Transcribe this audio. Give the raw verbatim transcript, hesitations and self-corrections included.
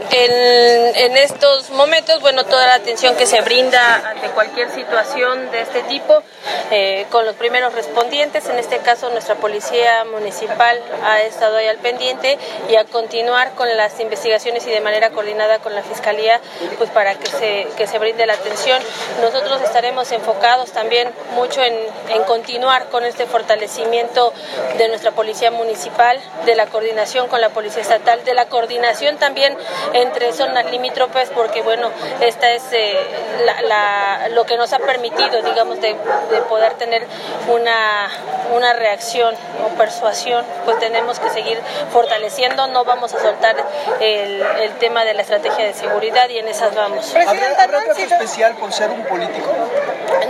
En, en estos momentos, bueno, toda la atención que se brinda ante cualquier situación de este tipo, eh, con los primeros respondientes, en este caso nuestra policía municipal ha estado ahí al pendiente, y a continuar con las investigaciones y de manera coordinada con la Fiscalía, pues para que se, que se brinde la atención. Nosotros estaremos enfocados también mucho en, en continuar con este fortalecimiento de nuestra policía municipal, de la coordinación con la policía estatal, de la coordinación también entre zonas limítrofes, porque bueno, esta es eh, la, la, lo que nos ha permitido, digamos, de, de poder tener una, una reacción o persuasión. Pues tenemos que seguir fortaleciendo, no vamos a soltar el, el tema de la estrategia de seguridad, y en esas vamos. ¿Habrá, ¿habrá trato especial por ser un político?